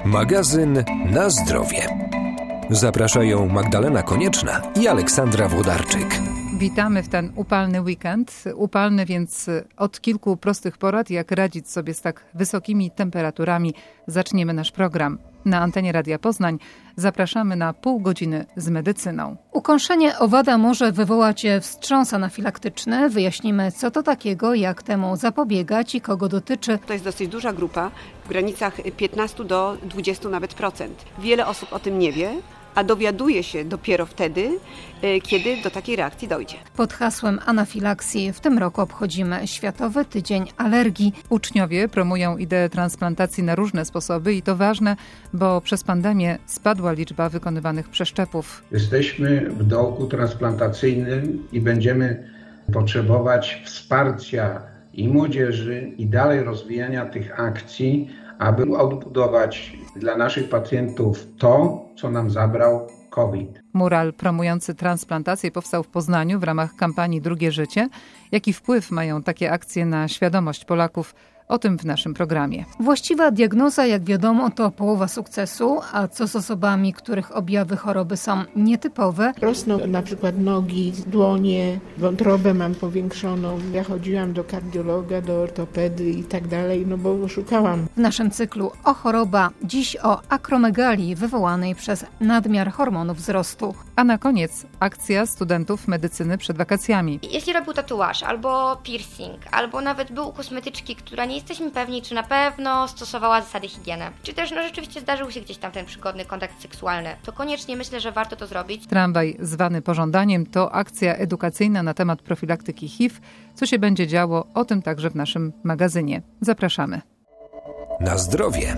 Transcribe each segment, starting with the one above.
Magazyn na zdrowie. Zapraszają Magdalena Konieczna i Aleksandra Włodarczyk. Witamy w ten upalny weekend. Upalny, więc od kilku prostych porad, jak radzić sobie z tak wysokimi temperaturami, zaczniemy nasz program. Na antenie Radia Poznań zapraszamy na pół godziny z medycyną. Ukąszenie owada może wywołać wstrząs anafilaktyczny. Wyjaśnimy, co to takiego, jak temu zapobiegać i kogo dotyczy. To jest dosyć duża grupa, w granicach 15 do 20 nawet procent. Wiele osób o tym nie wie, a dowiaduje się dopiero wtedy, kiedy do takiej reakcji dojdzie. Pod hasłem anafilaksji w tym roku obchodzimy Światowy Tydzień Alergii. Uczniowie promują ideę transplantacji na różne sposoby i to ważne, bo przez pandemię spadła liczba wykonywanych przeszczepów. Jesteśmy w dołku transplantacyjnym i będziemy potrzebować wsparcia i młodzieży i dalej rozwijania tych akcji, aby odbudować dla naszych pacjentów to, co nam zabrał COVID. Mural promujący transplantację powstał w Poznaniu w ramach kampanii Drugie Życie. Jaki wpływ mają takie akcje na świadomość Polaków? O tym w naszym programie. Właściwa diagnoza, jak wiadomo, to połowa sukcesu, a co z osobami, których objawy choroby są nietypowe? Rosną na przykład nogi, dłonie, wątrobę mam powiększoną. Ja chodziłam do kardiologa, do ortopedy i tak dalej, no bo szukałam. W naszym cyklu o choroba, dziś o akromegalii wywołanej przez nadmiar hormonów wzrostu. A na koniec akcja studentów medycyny przed wakacjami. Jeśli robił tatuaż, albo piercing, albo nawet był u kosmetyczki, która nie jesteśmy pewni, czy na pewno stosowała zasady higieny. Czy też rzeczywiście zdarzył się gdzieś tam ten przygodny kontakt seksualny. To koniecznie myślę, że warto to zrobić. Tramwaj zwany pożądaniem to akcja edukacyjna na temat profilaktyki HIV. Co się będzie działo, o tym także w naszym magazynie. Zapraszamy. Na zdrowie.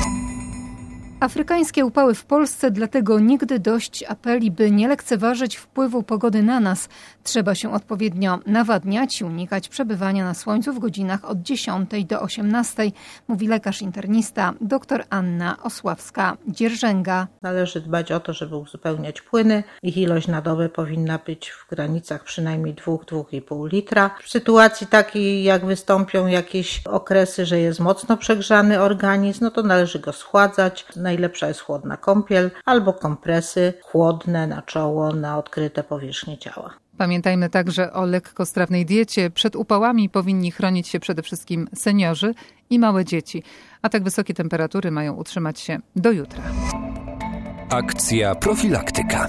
Afrykańskie upały w Polsce, dlatego nigdy dość apeli, by nie lekceważyć wpływu pogody na nas. Trzeba się odpowiednio nawadniać i unikać przebywania na słońcu w godzinach od 10 do 18, mówi lekarz internista dr Anna Osławska-Dzierżęga. Należy dbać o to, żeby uzupełniać płyny. Ich ilość na dobę powinna być w granicach przynajmniej 2-2,5 litra. W sytuacji takiej, jak wystąpią jakieś okresy, że jest mocno przegrzany organizm, no to należy go schładzać. Najlepsza jest chłodna kąpiel albo kompresy chłodne na czoło, na odkryte powierzchnie ciała. Pamiętajmy także o lekkostrawnej diecie. Przed upałami powinni chronić się przede wszystkim seniorzy i małe dzieci, a tak wysokie temperatury mają utrzymać się do jutra. Akcja profilaktyka.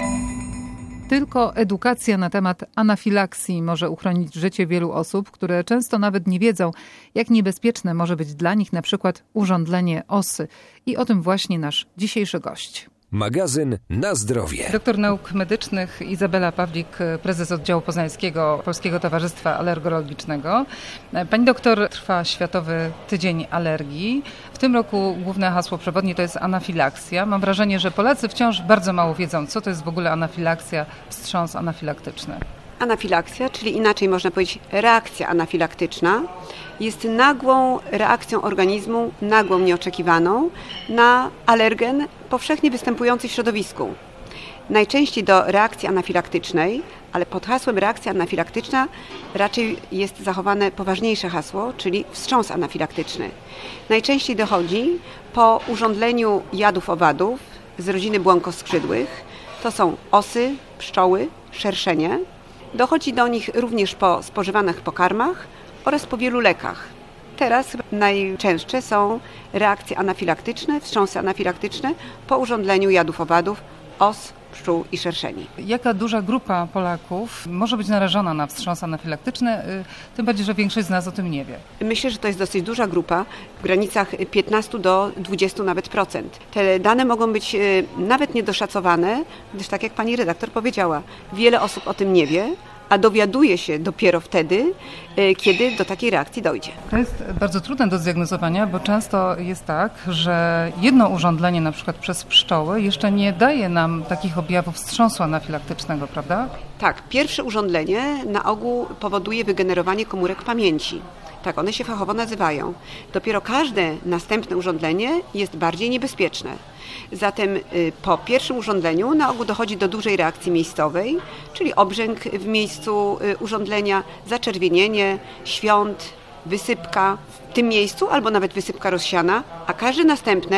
Tylko edukacja na temat anafilaksji może uchronić życie wielu osób, które często nawet nie wiedzą, jak niebezpieczne może być dla nich na przykład urządlenie osy. I o tym właśnie nasz dzisiejszy gość. Magazyn na zdrowie. Doktor nauk medycznych Izabela Pawlik, prezes oddziału poznańskiego Polskiego Towarzystwa Alergologicznego. Pani doktor, trwa Światowy Tydzień Alergii. W tym roku główne hasło przewodnie to jest anafilaksja. Mam wrażenie, że Polacy wciąż bardzo mało wiedzą, co to jest w ogóle anafilaksja, wstrząs anafilaktyczny. Anafilaksja, czyli inaczej można powiedzieć reakcja anafilaktyczna, jest nagłą reakcją organizmu, nagłą, nieoczekiwaną na alergen powszechnie występujący w środowisku. Najczęściej do reakcji anafilaktycznej, ale pod hasłem reakcja anafilaktyczna raczej jest zachowane poważniejsze hasło, czyli wstrząs anafilaktyczny. Najczęściej dochodzi po urządleniu jadów owadów z rodziny błonkoskrzydłych. To są osy, pszczoły, szerszenie. Dochodzi do nich również po spożywanych pokarmach oraz po wielu lekach. Teraz najczęstsze są reakcje anafilaktyczne, wstrząsy anafilaktyczne po urządleniu jadów owadów, os, pszczół i szerszeni. Jaka duża grupa Polaków może być narażona na wstrząs anafilaktyczny, tym bardziej, że większość z nas o tym nie wie? Myślę, że to jest dosyć duża grupa, w granicach 15 do 20 nawet procent. Te dane mogą być nawet niedoszacowane, gdyż tak jak pani redaktor powiedziała, wiele osób o tym nie wie, a dowiaduje się dopiero wtedy, kiedy do takiej reakcji dojdzie. To jest bardzo trudne do zdiagnozowania, bo często jest tak, że jedno urządlenie, na przykład przez pszczoły, jeszcze nie daje nam takich objawów wstrząsu anafilaktycznego, prawda? Tak, pierwsze urządlenie na ogół powoduje wygenerowanie komórek pamięci. Tak one się fachowo nazywają. Dopiero każde następne urządlenie jest bardziej niebezpieczne. Zatem po pierwszym urządleniu na ogół dochodzi do dużej reakcji miejscowej, czyli obrzęk w miejscu urządlenia, zaczerwienienie, świąt, wysypka w tym miejscu albo nawet wysypka rozsiana, a każde następne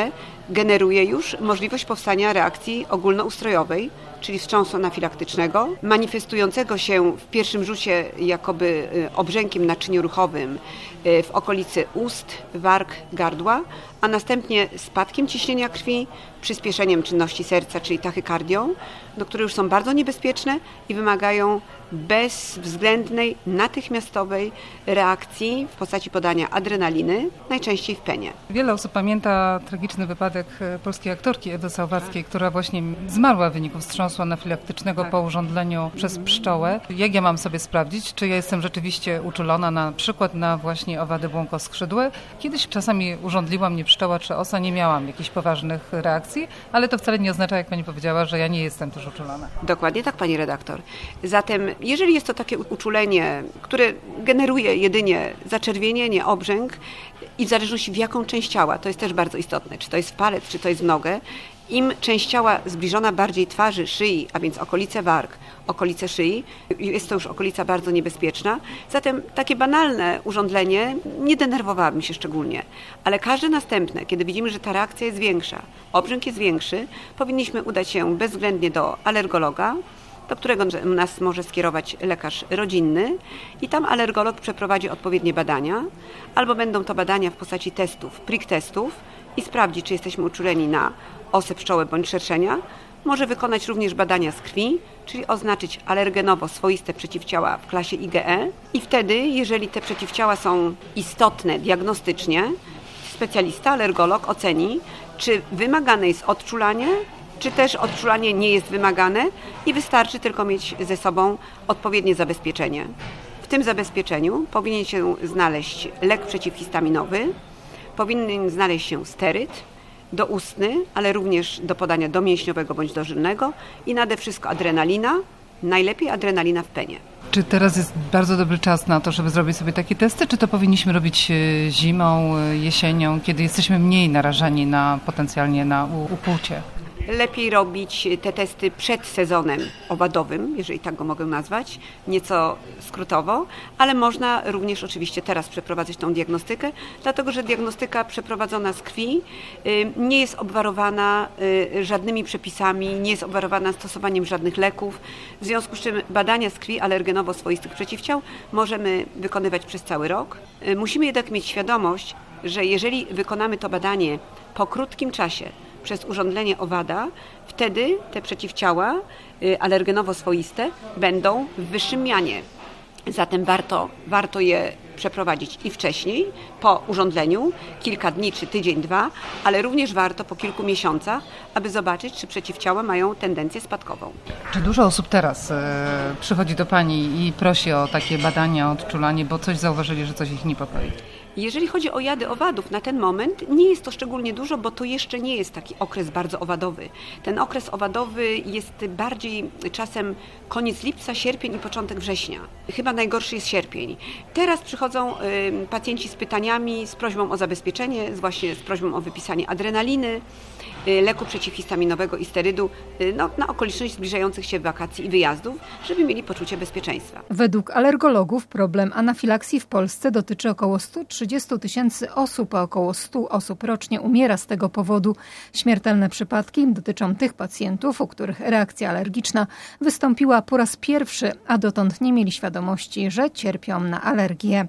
generuje już możliwość powstania reakcji ogólnoustrojowej, czyli wstrząsu anafilaktycznego, manifestującego się w pierwszym rzucie jakoby obrzękiem naczynioruchowym w okolicy ust, warg, gardła, a następnie spadkiem ciśnienia krwi, przyspieszeniem czynności serca, czyli tachykardią, które już są bardzo niebezpieczne i wymagają bezwzględnej, natychmiastowej reakcji w postaci podania adrenaliny, najczęściej w penie. Wiele osób pamięta tragiczny wypadek polskiej aktorki Ewy Sałwackiej, która właśnie zmarła w wyniku wstrząsu anafilaktycznego po urządleniu przez pszczołę. Jak ja mam sobie sprawdzić, czy ja jestem rzeczywiście uczulona na przykład na właśnie owady błonkoskrzydłe? Kiedyś czasami urządliła mnie pszczoła czy osa, nie miałam jakichś poważnych reakcji, ale to wcale nie oznacza, jak pani powiedziała, że ja nie jestem też uczulona. Dokładnie tak, pani redaktor. Zatem, jeżeli jest to takie uczulenie, które generuje jedynie zaczerwienienie, obrzęk i w zależności w jaką część ciała, to jest też bardzo istotne, czy to jest w palec, czy to jest w nogę, im część ciała zbliżona bardziej twarzy, szyi, a więc okolice warg, okolice szyi, jest to już okolica bardzo niebezpieczna. Zatem takie banalne urządlenie nie denerwowało mi się szczególnie, ale każde następne, kiedy widzimy, że ta reakcja jest większa, obrzęk jest większy, powinniśmy udać się bezwzględnie do alergologa, do którego nas może skierować lekarz rodzinny i tam alergolog przeprowadzi odpowiednie badania, albo będą to badania w postaci testów, prick testów i sprawdzi, czy jesteśmy uczuleni na osę, pszczołę bądź szerszenia. Może wykonać również badania z krwi, czyli oznaczyć alergenowo swoiste przeciwciała w klasie IgE i wtedy, jeżeli te przeciwciała są istotne diagnostycznie, specjalista, alergolog oceni, czy wymagane jest odczulanie, czy też odczulanie nie jest wymagane i wystarczy tylko mieć ze sobą odpowiednie zabezpieczenie. W tym zabezpieczeniu powinien się znaleźć lek przeciwhistaminowy, powinien znaleźć się steryd doustny, ale również do podania domięśniowego bądź dożylnego i nade wszystko adrenalina, najlepiej adrenalina w penie. Czy teraz jest bardzo dobry czas na to, żeby zrobić sobie takie testy, czy to powinniśmy robić zimą, jesienią, kiedy jesteśmy mniej narażeni potencjalnie na ukłucie? Lepiej robić te testy przed sezonem owadowym, jeżeli tak go mogę nazwać, nieco skrótowo, ale można również oczywiście teraz przeprowadzać tą diagnostykę, dlatego że diagnostyka przeprowadzona z krwi nie jest obwarowana żadnymi przepisami, nie jest obwarowana stosowaniem żadnych leków, w związku z czym badania z krwi alergenowo-swoistych przeciwciał możemy wykonywać przez cały rok. Musimy jednak mieć świadomość, że jeżeli wykonamy to badanie po krótkim czasie, przez urządlenie owada, wtedy te przeciwciała alergenowo-swoiste będą w wyższym mianie. Zatem warto je przeprowadzić i wcześniej, po urządleniu, kilka dni czy tydzień, dwa, ale również warto po kilku miesiącach, aby zobaczyć, czy przeciwciała mają tendencję spadkową. Czy dużo osób teraz przychodzi do pani i prosi o takie badania, odczulanie, bo coś zauważyli, że coś ich niepokoi? Jeżeli chodzi o jady owadów, na ten moment nie jest to szczególnie dużo, bo to jeszcze nie jest taki okres bardzo owadowy. Ten okres owadowy jest bardziej czasem koniec lipca, sierpień i początek września. Chyba najgorszy jest sierpień. Teraz przychodzą pacjenci z pytaniami, z prośbą o zabezpieczenie, właśnie z prośbą o wypisanie adrenaliny, leku przeciwhistaminowego i sterydu na okoliczność zbliżających się wakacji i wyjazdów, żeby mieli poczucie bezpieczeństwa. Według alergologów problem anafilaksji w Polsce dotyczy około 130 000 osób, a około 100 osób rocznie umiera z tego powodu. Śmiertelne przypadki dotyczą tych pacjentów, u których reakcja alergiczna wystąpiła po raz pierwszy, a dotąd nie mieli świadomości, że cierpią na alergię.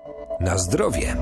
Na zdrowie.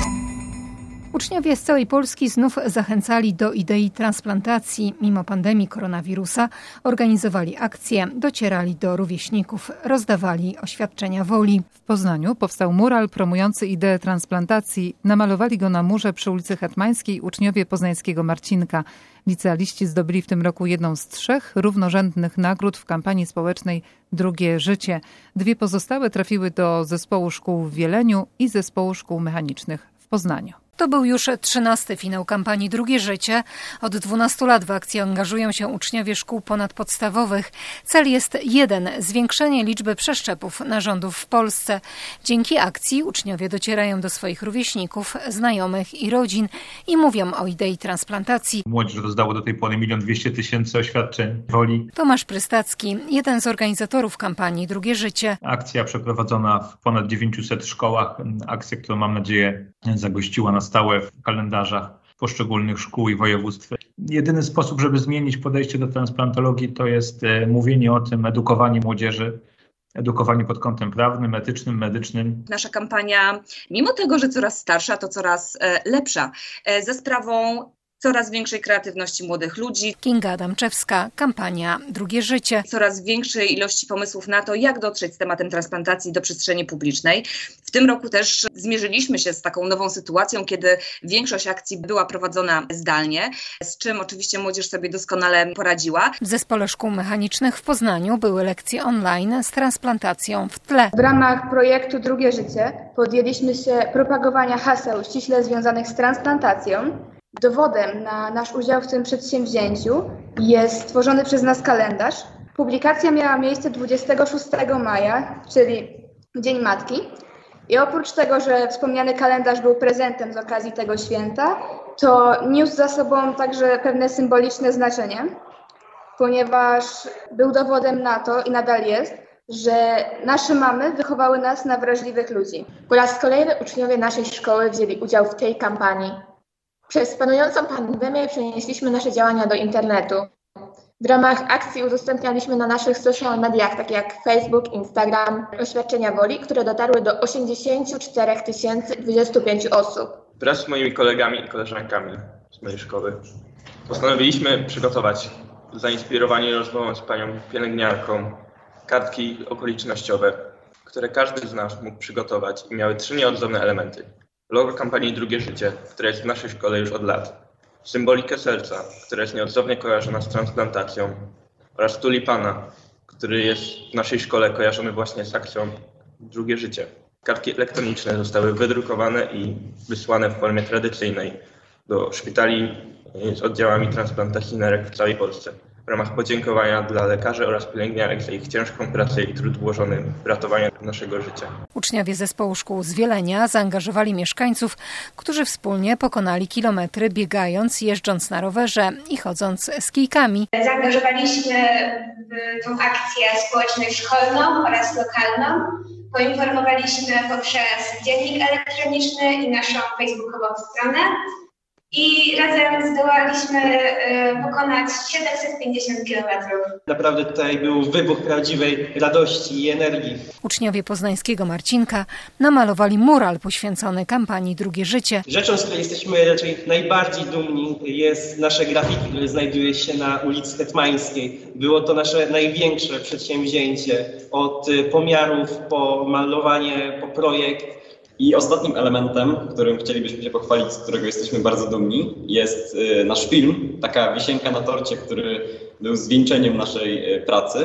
Uczniowie z całej Polski znów zachęcali do idei transplantacji. Mimo pandemii koronawirusa organizowali akcje, docierali do rówieśników, rozdawali oświadczenia woli. W Poznaniu powstał mural promujący ideę transplantacji. Namalowali go na murze przy ulicy Hetmańskiej uczniowie poznańskiego Marcinka. Licealiści zdobyli w tym roku jedną z 3 równorzędnych nagród w kampanii społecznej Drugie Życie. 2 pozostałe trafiły do Zespołu Szkół w Wieleniu i Zespołu Szkół Mechanicznych w Poznaniu. To był już 13. finał kampanii Drugie Życie. Od 12 lat w akcji angażują się uczniowie szkół ponadpodstawowych. Cel jest jeden – zwiększenie liczby przeszczepów narządów w Polsce. Dzięki akcji uczniowie docierają do swoich rówieśników, znajomych i rodzin i mówią o idei transplantacji. Młodzież rozdało do tej pory 1 200 000 oświadczeń woli. Tomasz Prystacki, jeden z organizatorów kampanii Drugie Życie. Akcja przeprowadzona w ponad 900 szkołach. Akcja, którą mam nadzieję zagościła na stałe w kalendarzach poszczególnych szkół i województw. Jedyny sposób, żeby zmienić podejście do transplantologii, to jest mówienie o tym, edukowanie młodzieży, edukowanie pod kątem prawnym, etycznym, medycznym. Nasza kampania, mimo tego, że coraz starsza, to coraz lepsza, za sprawą coraz większej kreatywności młodych ludzi. Kinga Adamczewska, kampania Drugie Życie. Coraz większej ilości pomysłów na to, jak dotrzeć z tematem transplantacji do przestrzeni publicznej. W tym roku też zmierzyliśmy się z taką nową sytuacją, kiedy większość akcji była prowadzona zdalnie, z czym oczywiście młodzież sobie doskonale poradziła. W Zespole Szkół Mechanicznych w Poznaniu były lekcje online z transplantacją w tle. W ramach projektu Drugie Życie podjęliśmy się propagowania haseł ściśle związanych z transplantacją. Dowodem na nasz udział w tym przedsięwzięciu jest stworzony przez nas kalendarz. Publikacja miała miejsce 26 maja, czyli Dzień Matki. I oprócz tego, że wspomniany kalendarz był prezentem z okazji tego święta, to niósł za sobą także pewne symboliczne znaczenie, ponieważ był dowodem na to i nadal jest, że nasze mamy wychowały nas na wrażliwych ludzi. Po raz kolejny uczniowie naszej szkoły wzięli udział w tej kampanii. Przez panującą pandemię przenieśliśmy nasze działania do internetu. W ramach akcji udostępnialiśmy na naszych social mediach, takie jak Facebook, Instagram, oświadczenia woli, które dotarły do 84 025 osób. Wraz z moimi kolegami i koleżankami z mojej szkoły postanowiliśmy przygotować, zainspirowani rozmową z panią pielęgniarką, kartki okolicznościowe, które każdy z nas mógł przygotować i miały 3 nieodzowne elementy. Logo kampanii Drugie Życie, które jest w naszej szkole już od lat. Symbolikę serca, która jest nieodzownie kojarzona z transplantacją. Oraz tulipana, który jest w naszej szkole kojarzony właśnie z akcją Drugie Życie. Kartki elektroniczne zostały wydrukowane i wysłane w formie tradycyjnej do szpitali z oddziałami transplantacji nerek w całej Polsce. W ramach podziękowania dla lekarzy oraz pielęgniarek za ich ciężką pracę i trud włożony w ratowanie naszego życia. Uczniowie Zespołu Szkół z Wielenia zaangażowali mieszkańców, którzy wspólnie pokonali kilometry, biegając, jeżdżąc na rowerze i chodząc z kijkami. Zaangażowaliśmy w tą akcję społeczność szkolną oraz lokalną. Poinformowaliśmy poprzez dziennik elektroniczny i naszą facebookową stronę. I razem zdołaliśmy pokonać 750 km. Naprawdę tutaj był wybuch prawdziwej radości i energii. Uczniowie poznańskiego Marcinka namalowali mural poświęcony kampanii Drugie Życie. Rzeczą, z której jesteśmy raczej najbardziej dumni, jest nasze graffiti, które znajduje się na ulicy Hetmańskiej. Było to nasze największe przedsięwzięcie, od pomiarów po malowanie, po projekt. I ostatnim elementem, którym chcielibyśmy się pochwalić, z którego jesteśmy bardzo dumni, jest nasz film, taka wisienka na torcie, który był zwieńczeniem naszej pracy,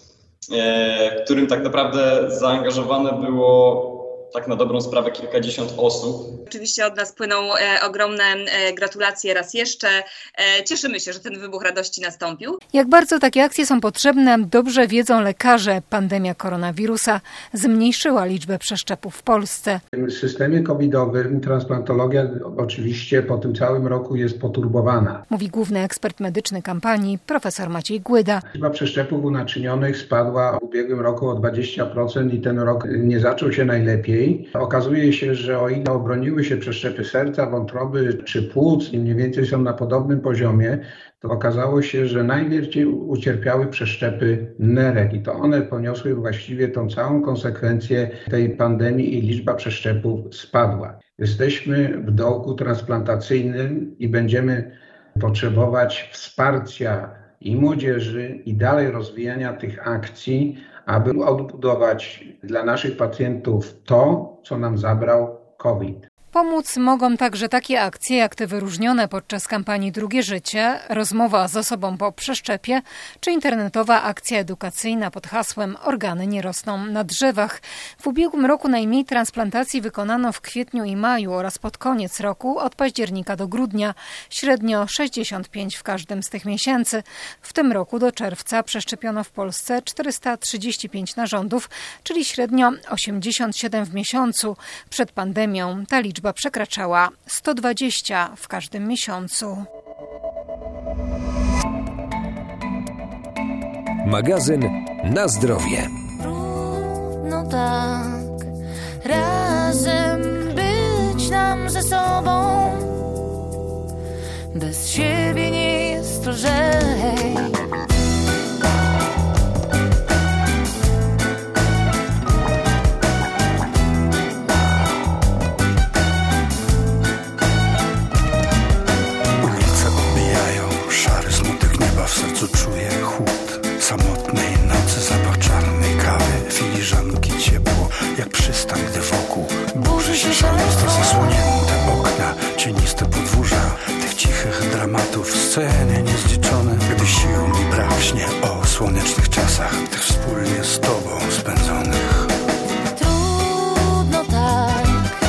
w którym tak naprawdę zaangażowane było tak na dobrą sprawę kilkadziesiąt osób. Oczywiście od nas płyną ogromne gratulacje raz jeszcze. Cieszymy się, że ten wybuch radości nastąpił. Jak bardzo takie akcje są potrzebne, dobrze wiedzą lekarze. Pandemia koronawirusa zmniejszyła liczbę przeszczepów w Polsce. W systemie covidowym transplantologia oczywiście po tym całym roku jest poturbowana. Mówi główny ekspert medyczny kampanii, profesor Maciej Głyda. Liczba przeszczepów unaczynionych spadła w ubiegłym roku o 20% i ten rok nie zaczął się najlepiej. Okazuje się, że o ile obroniły się przeszczepy serca, wątroby czy płuc i mniej więcej są na podobnym poziomie, to okazało się, że najbardziej ucierpiały przeszczepy nerek i to one poniosły właściwie tą całą konsekwencję tej pandemii i liczba przeszczepów spadła. Jesteśmy w dołku transplantacyjnym i będziemy potrzebować wsparcia i młodzieży i dalej rozwijania tych akcji, aby odbudować dla naszych pacjentów to, co nam zabrał COVID. Pomóc mogą także takie akcje jak te wyróżnione podczas kampanii Drugie Życie, rozmowa z osobą po przeszczepie, czy internetowa akcja edukacyjna pod hasłem Organy nie rosną na drzewach. W ubiegłym roku najmniej transplantacji wykonano w kwietniu i maju oraz pod koniec roku od października do grudnia, średnio 65 w każdym z tych miesięcy. W tym roku do czerwca przeszczepiono w Polsce 435 narządów, czyli średnio 87 w miesiącu. Przed pandemią ta liczba przekraczała 120 w każdym miesiącu. Magazyn Na Zdrowie. No tak, razem być nam ze sobą. bez siebie nie jest lżej. Ulice odbijają szary smutek nieba, w sercu czuję chłód samotnej nocy, zapach czarnej kawy, filiżanki, ciepło jak przystań, gdy wokół burzy się szaleństwo, zasłonięte okna, cieniste podwórza tych cichych dramatów, sceny niezliczone. Gdy sił mi braknie o słonecznych czasach, tych wspólnie z tobą spędzonych. Trudno tak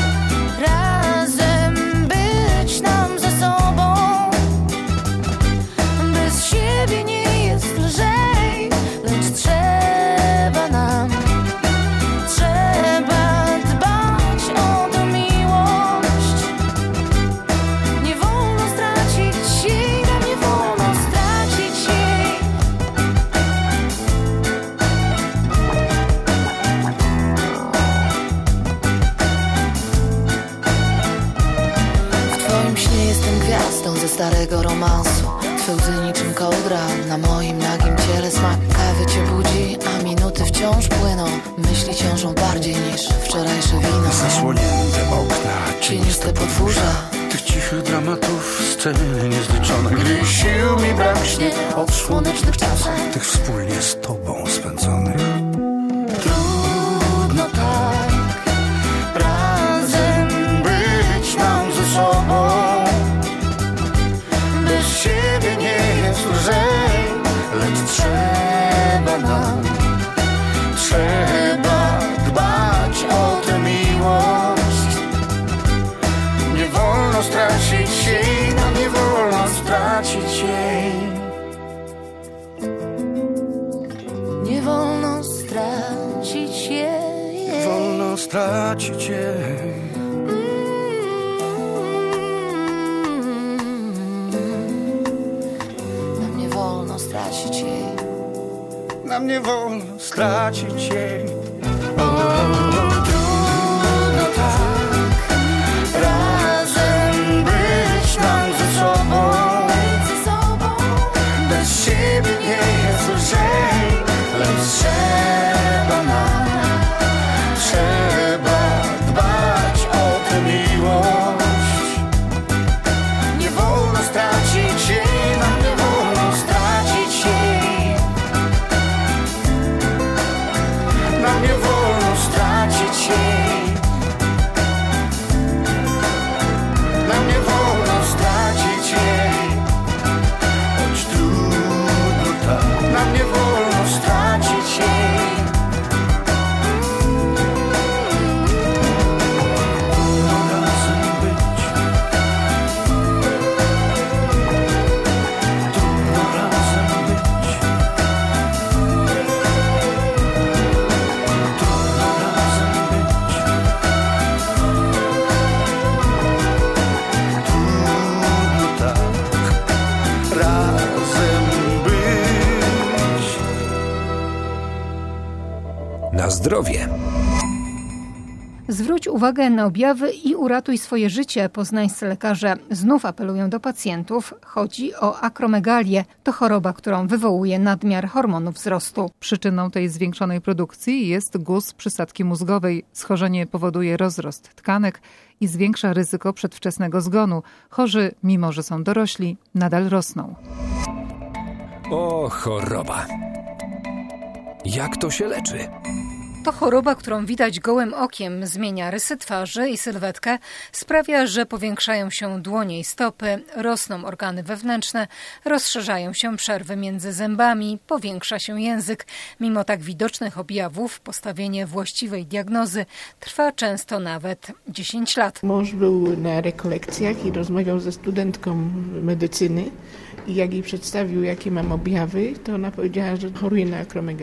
razem być nam ze sobą. Bez siebie nie jest lżej, lecz trzeba nam, trzeba dbać o tę miłość. Nie wolno stracić jej, nam nie wolno stracić jej. W twoim śnie jestem gwiazdą ze starego romansu. Twe łzy niczym kołdra na moim nagim ciele. Smak kawy cię budzi, a minuty wciąż płyną. Myśli ciążą bardziej niż wczorajsze wino. Zasłonięte okna, cieniste podwórza tych cichych dramatów, sceny niezliczone. Gdy sił mi braknie od słonecznych czasach, tych wspólnie z tobą spędzonych. Trudno tak razem być nam ze sobą. Bez siebie nie jest lżej, lecz trzeba nam, trzeba dbać o tę miłość. Nie wolno stracić jej, nam nie wolno stracić jej. Nie wolno stracić jej. Nie wolno stracić jej. Nam nie wolno stracić jej. Nam nie wolno stracić jej. Trudno tak razem być nam ze sobą. Bez siebie nie jest lżej, lecz trzeba nam, trzeba dbać o tę miłość. Nie wolno stracić jej, nam nie wolno stracić jej. Nam nie wolno stracić jej. Nam nie wolno stracić jej. Choć trudno tak, nam nie wolno stracić jej. Trudno razem być. Trudno razem być. Trudno razem być. Trudno tak razem być. Na zdrowie. Zwróć uwagę na objawy i uratuj swoje życie. Poznańscy lekarze znów apelują do pacjentów. Chodzi o akromegalię. To choroba, którą wywołuje nadmiar hormonów wzrostu. Przyczyną tej zwiększonej produkcji jest guz przysadki mózgowej. Schorzenie powoduje rozrost tkanek i zwiększa ryzyko przedwczesnego zgonu. Chorzy, mimo że są dorośli, nadal rosną. O, choroba. Jak to się leczy? To choroba, którą widać gołym okiem, zmienia rysy twarzy i sylwetkę, sprawia, że powiększają się dłonie i stopy, rosną organy wewnętrzne, rozszerzają się przerwy między zębami, powiększa się język. Mimo tak widocznych objawów postawienie właściwej diagnozy trwa często nawet 10 lat. Mąż był na rekolekcjach i rozmawiał ze studentką medycyny i jak jej przedstawił, jakie mam objawy, to ona powiedziała, że choruje na akromegalię.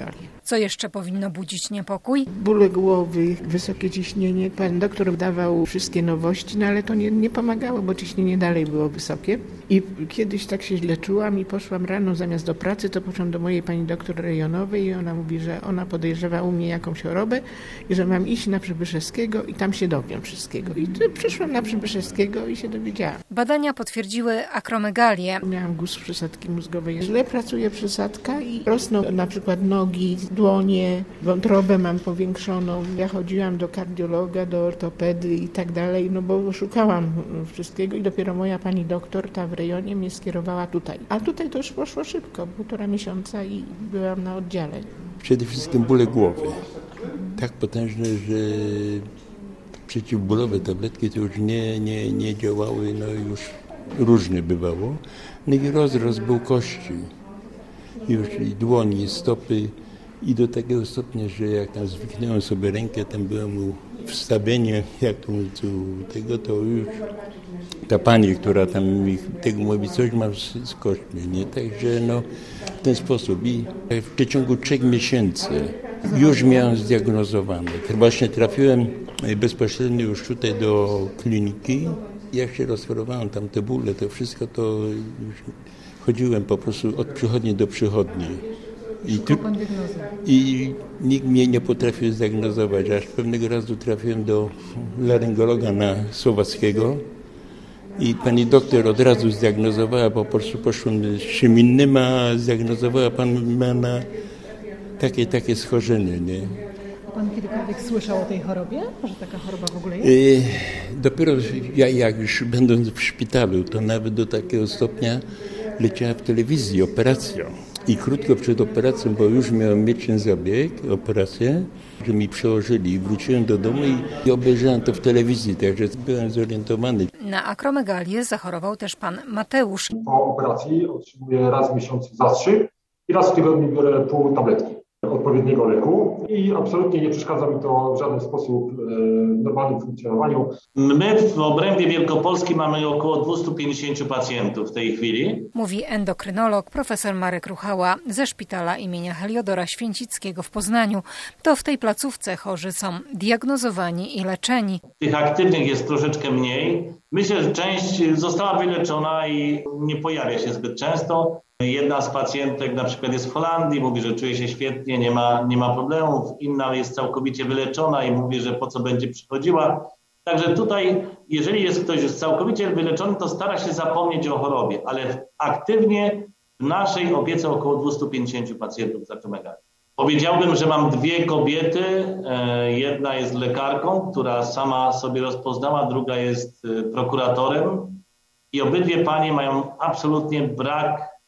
Co jeszcze powinno budzić niepokój? Bóle głowy, wysokie ciśnienie. Pan doktor dawał wszystkie nowości, no ale to nie pomagało, bo ciśnienie dalej było wysokie. I kiedyś tak się źle czułam i poszłam rano zamiast do pracy, to poszłam do mojej pani doktor rejonowej i ona mówi, że ona podejrzewa u mnie jakąś chorobę i że mam iść na Przybyszewskiego i tam się dowiem wszystkiego. I przyszłam na Przybyszewskiego i się dowiedziałam. Badania potwierdziły akromegalię. Miałam guz przysadki mózgowej. Źle pracuje przysadka i rosną na przykład nogi, dłonie, wątrobę mam powiększoną. Ja chodziłam do kardiologa, do ortopedy i tak dalej, no bo szukałam wszystkiego i dopiero moja pani doktor, ta w rejonie, mnie skierowała tutaj. A tutaj to już poszło szybko, 1,5 miesiąca i byłam na oddziale. Przede wszystkim bóle głowy. Tak potężne, że przeciwbólowe tabletki to już nie działały, no już różnie bywało. No i rozrost był kości. Już i dłoni, i stopy. I do takiego stopnia, że jak tam zwiknąłem sobie rękę, tam było mu wstawienie, jak to już ta pani, która tam mi tego mówi, coś mam z kośćmi, nie? Także no w ten sposób. I w przeciągu 3 miesięcy już miałem zdiagnozowane. Właśnie trafiłem bezpośrednio już tutaj do kliniki. Jak się rozchorowałem, tam te bóle, to wszystko, to już chodziłem po prostu od przychodni do przychodni. I nikt mnie nie potrafił zdiagnozować, aż pewnego razu trafiłem do laryngologa na Słowackiego i pani doktor od razu zdiagnozowała, po prostu poszłem z czym innym, a zdiagnozowała pana takie schorzenie, nie? A pan kiedykolwiek słyszał o tej chorobie? Że taka choroba w ogóle jest? Dopiero jak już będąc w szpitalu, to nawet do takiego stopnia leciała w telewizji operacja. I krótko przed operacją, bo już miałem mieć ten zabieg, operację, że mi przełożyli i wróciłem do domu i obejrzałem to w telewizji, także byłem zorientowany. Na akromegalię zachorował też pan Mateusz. Po operacji otrzymuję raz w miesiącu zastrzyk i raz w tygodniu biorę pół tabletki odpowiedniego leku i absolutnie nie przeszkadza mi to w żaden sposób w normalnym funkcjonowaniu. My w obrębie Wielkopolski mamy około 250 pacjentów w tej chwili. Mówi endokrynolog profesor Marek Ruchała ze szpitala imienia Heliodora Święcickiego w Poznaniu. To w tej placówce chorzy są diagnozowani i leczeni. Tych aktywnych jest troszeczkę mniej. Myślę, że część została wyleczona i nie pojawia się zbyt często. Jedna z pacjentek na przykład jest w Holandii, mówi, że czuje się świetnie, nie ma problemów. Inna jest całkowicie wyleczona i mówi, że po co będzie przychodziła. Także tutaj, jeżeli jest ktoś już całkowicie wyleczony, to stara się zapomnieć o chorobie, ale aktywnie w naszej opiece około 250 pacjentów z akromegalią. Powiedziałbym, że mam 2 kobiety. Jedna jest lekarką, która sama sobie rozpoznała, druga jest prokuratorem i obydwie panie mają absolutnie brak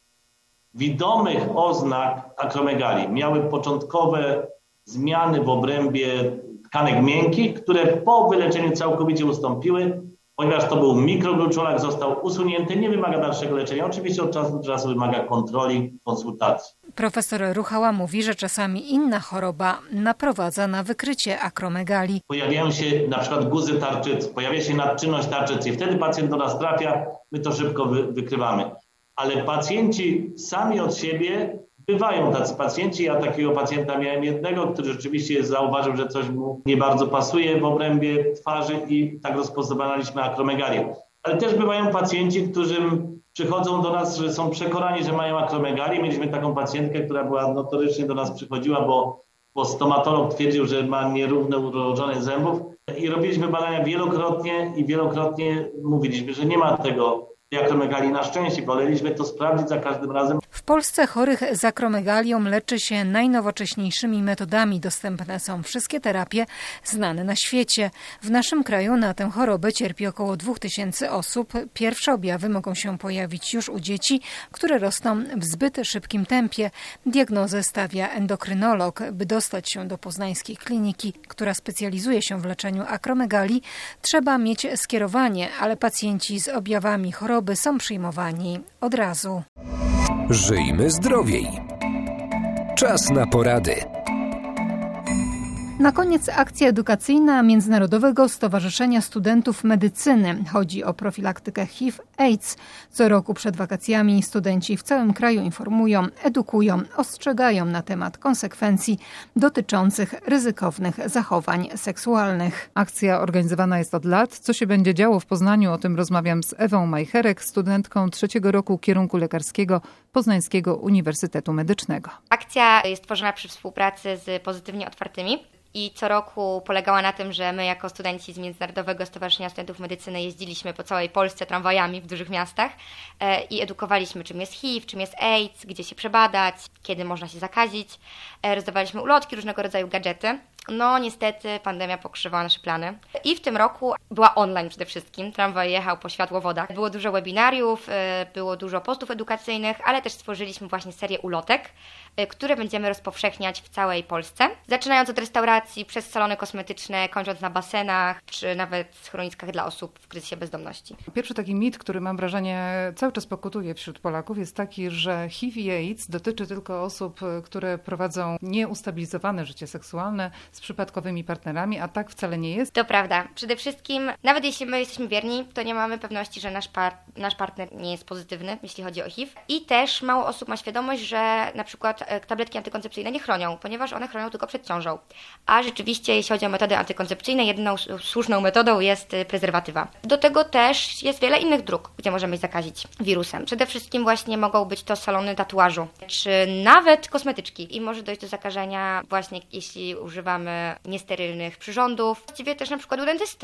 widomych oznak akromegalii. Miały początkowe zmiany w obrębie tkanek miękkich, które po wyleczeniu całkowicie ustąpiły, ponieważ to był mikrogluczolak, został usunięty, nie wymaga dalszego leczenia. Oczywiście od czasu do czasu wymaga kontroli, konsultacji. Profesor Ruchała mówi, że czasami inna choroba naprowadza na wykrycie akromegalii. Pojawiają się na przykład guzy tarczycy, pojawia się nadczynność tarczycy i wtedy pacjent do nas trafia, my to szybko wykrywamy. Ale pacjenci sami od siebie, bywają tacy pacjenci, ja takiego pacjenta miałem jednego, który rzeczywiście zauważył, że coś mu nie bardzo pasuje w obrębie twarzy i tak rozpoznawaliśmy akromegalię. Ale też bywają pacjenci, którzy przychodzą do nas, że są przekonani, że mają akromegalię. Mieliśmy taką pacjentkę, która była notorycznie do nas przychodziła, bo stomatolog twierdził, że ma nierówne urodzenie zębów i robiliśmy badania wielokrotnie mówiliśmy, że nie ma tej akromegalii. Na szczęście woleliśmy to sprawdzić za każdym razem. W Polsce chorych z akromegalią leczy się najnowocześniejszymi metodami. Dostępne są wszystkie terapie znane na świecie. W naszym kraju na tę chorobę cierpi około 2000 osób. Pierwsze objawy mogą się pojawić już u dzieci, które rosną w zbyt szybkim tempie. Diagnozę stawia endokrynolog. By dostać się do poznańskiej kliniki, która specjalizuje się w leczeniu akromegalii, trzeba mieć skierowanie, ale pacjenci z objawami choroby są przyjmowani od razu. Żyjmy zdrowiej. Czas na porady. Na koniec akcja edukacyjna Międzynarodowego Stowarzyszenia Studentów Medycyny. Chodzi o profilaktykę HIV/AIDS. Co roku przed wakacjami studenci w całym kraju informują, edukują, ostrzegają na temat konsekwencji dotyczących ryzykownych zachowań seksualnych. Akcja organizowana jest od lat. Co się będzie działo w Poznaniu? O tym rozmawiam z Ewą Majcherek, studentką 3. roku kierunku lekarskiego Poznańskiego Uniwersytetu Medycznego. Akcja jest tworzona przy współpracy z Pozytywnie Otwartymi. I co roku polegała na tym, że my jako studenci z Międzynarodowego Stowarzyszenia Studentów Medycyny jeździliśmy po całej Polsce tramwajami w dużych miastach i edukowaliśmy, czym jest HIV, czym jest AIDS, gdzie się przebadać, kiedy można się zakazić. Rozdawaliśmy ulotki, różnego rodzaju gadżety. No niestety pandemia pokrzywała nasze plany. I w tym roku była online przede wszystkim. Tramwaj jechał po światłowodach. Było dużo webinariów, było dużo postów edukacyjnych, ale też stworzyliśmy właśnie serię ulotek, które będziemy rozpowszechniać w całej Polsce. Zaczynając od restauracji, przez salony kosmetyczne, kończąc na basenach, czy nawet schroniskach dla osób w kryzysie bezdomności. Pierwszy taki mit, który mam wrażenie cały czas pokutuje wśród Polaków, jest taki, że HIV i AIDS dotyczy tylko osób, które prowadzą nieustabilizowane życie seksualne z przypadkowymi partnerami, a tak wcale nie jest. To prawda. Przede wszystkim, nawet jeśli my jesteśmy wierni, to nie mamy pewności, że nasz partner nie jest pozytywny, jeśli chodzi o HIV. I też mało osób ma świadomość, że na przykład tabletki antykoncepcyjne nie chronią, ponieważ one chronią tylko przed ciążą. A rzeczywiście, jeśli chodzi o metody antykoncepcyjne, jedyną słuszną metodą jest prezerwatywa. Do tego też jest wiele innych dróg, gdzie możemy się zakazić wirusem. Przede wszystkim właśnie mogą być to salony tatuażu, czy nawet kosmetyczki. I może dojść do zakażenia właśnie, jeśli używamy niesterylnych przyrządów. Właściwie też na przykład u dentysty,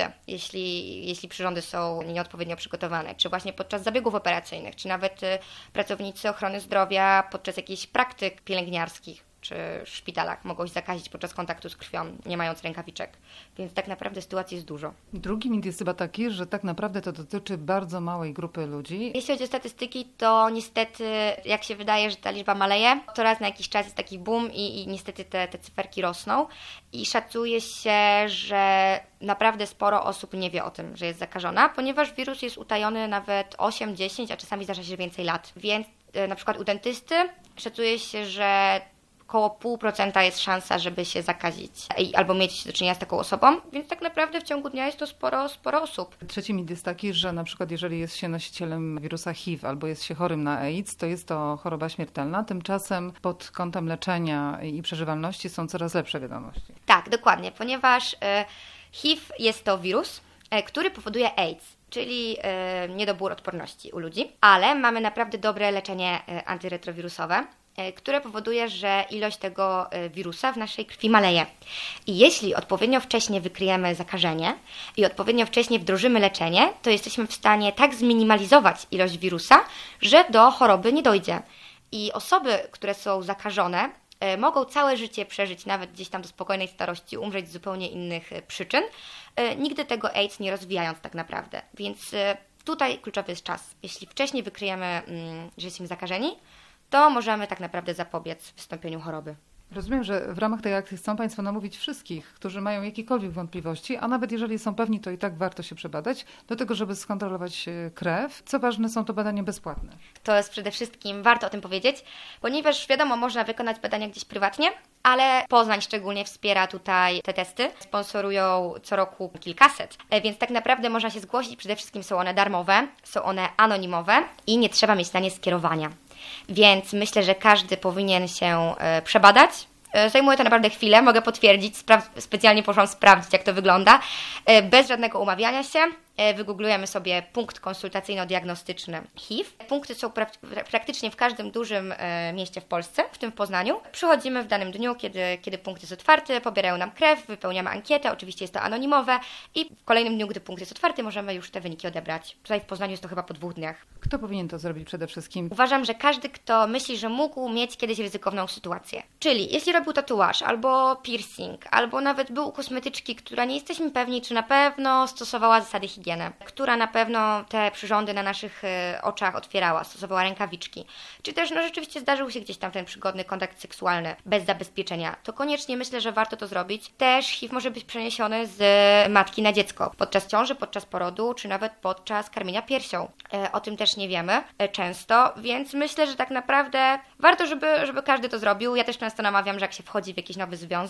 jeśli przyrządy są nieodpowiednio przygotowane, czy właśnie podczas zabiegów operacyjnych, czy nawet pracownicy ochrony zdrowia podczas jakichś praktyk pielęgniarskich, czy w szpitalach mogą się zakazić podczas kontaktu z krwią, nie mając rękawiczek. Więc tak naprawdę sytuacji jest dużo. Drugi mit jest chyba taki, że tak naprawdę to dotyczy bardzo małej grupy ludzi. Jeśli chodzi o statystyki, to niestety, jak się wydaje, że ta liczba maleje, to raz na jakiś czas jest taki boom i niestety te cyferki rosną. I szacuje się, że naprawdę sporo osób nie wie o tym, że jest zakażona, ponieważ wirus jest utajony nawet 8, 10, a czasami zdarza się, że więcej lat. Więc na przykład u dentysty szacuje się, że około 0,5% jest szansa, żeby się zakazić albo mieć do czynienia z taką osobą, więc tak naprawdę w ciągu dnia jest to sporo osób. Trzeci mit jest taki, że na przykład jeżeli jest się nosicielem wirusa HIV albo jest się chorym na AIDS, to jest to choroba śmiertelna. Tymczasem pod kątem leczenia i przeżywalności są coraz lepsze wiadomości. Tak, dokładnie, ponieważ HIV jest to wirus, który powoduje AIDS, czyli niedobór odporności u ludzi, ale mamy naprawdę dobre leczenie antyretrowirusowe, które powoduje, że ilość tego wirusa w naszej krwi maleje. I jeśli odpowiednio wcześnie wykryjemy zakażenie i odpowiednio wcześnie wdrożymy leczenie, to jesteśmy w stanie tak zminimalizować ilość wirusa, że do choroby nie dojdzie. I osoby, które są zakażone, mogą całe życie przeżyć, nawet gdzieś tam do spokojnej starości, umrzeć z zupełnie innych przyczyn, nigdy tego AIDS nie rozwijając tak naprawdę. Więc tutaj kluczowy jest czas. Jeśli wcześniej wykryjemy, że jesteśmy zakażeni, to możemy tak naprawdę zapobiec wystąpieniu choroby. Rozumiem, że w ramach tej akcji chcą Państwo namówić wszystkich, którzy mają jakiekolwiek wątpliwości, a nawet jeżeli są pewni, to i tak warto się przebadać, do tego, żeby skontrolować krew. Co ważne, są to badania bezpłatne. To jest przede wszystkim, warto o tym powiedzieć, ponieważ wiadomo, można wykonać badania gdzieś prywatnie, ale Poznań szczególnie wspiera tutaj te testy. Sponsorują co roku kilkaset, więc tak naprawdę można się zgłosić. Przede wszystkim są one darmowe, są one anonimowe i nie trzeba mieć na nie skierowania. Więc myślę, że każdy powinien się przebadać. Zajmuje to naprawdę chwilę, mogę potwierdzić, specjalnie poszłam sprawdzić, jak to wygląda. Bez żadnego umawiania się, wygooglujemy sobie punkt konsultacyjno-diagnostyczny HIV. Punkty są praktycznie w każdym dużym mieście w Polsce, w tym w Poznaniu. Przychodzimy w danym dniu, kiedy punkt jest otwarty, pobierają nam krew, wypełniamy ankietę, oczywiście jest to anonimowe i w kolejnym dniu, gdy punkt jest otwarty, możemy już te wyniki odebrać. Tutaj w Poznaniu jest to chyba po 2 dniach. Kto powinien to zrobić przede wszystkim? Uważam, że każdy, kto myśli, że mógł mieć kiedyś ryzykowną sytuację. Czyli jeśli robił tatuaż, albo piercing, albo nawet był u kosmetyczki, która nie jesteśmy pewni, czy na pewno stosowała zasady higieny, która na pewno te przyrządy na naszych oczach otwierała, stosowała rękawiczki, czy też rzeczywiście zdarzył się gdzieś tam ten przygodny kontakt seksualny bez zabezpieczenia, to koniecznie myślę, że warto to zrobić. Też HIV może być przeniesiony z matki na dziecko podczas ciąży, podczas porodu, czy nawet podczas karmienia piersią. O tym też nie wiemy często, więc myślę, że tak naprawdę warto, żeby każdy to zrobił. Ja też często namawiam, że jak się wchodzi w jakiś nowy związek,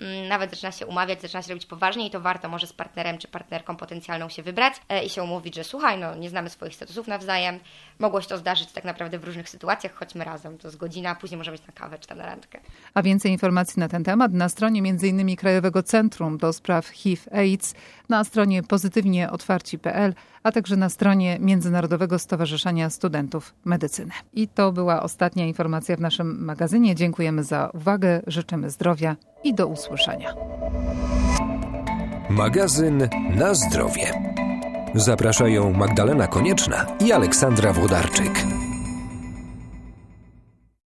nawet zaczyna się umawiać, zaczyna się robić poważnie i to warto może z partnerem czy partnerką potencjalną się wybrać i się umówić, że słuchaj, no nie znamy swoich statusów nawzajem, mogło się to zdarzyć tak naprawdę w różnych sytuacjach, chodźmy razem, to z godzina, a później może być na kawę czy tam na randkę. A więcej informacji na ten temat na stronie m.in. Krajowego Centrum do Spraw HIV/AIDS, na stronie pozytywnieotwarci.pl, a także na stronie Międzynarodowego Stowarzyszenia Studentów Medycyny. I to była ostatnia informacja w naszym magazynie. Dziękujemy za uwagę, życzymy zdrowia i do usłyszenia. Magazyn Na zdrowie. Zapraszają Magdalena Konieczna i Aleksandra Włodarczyk.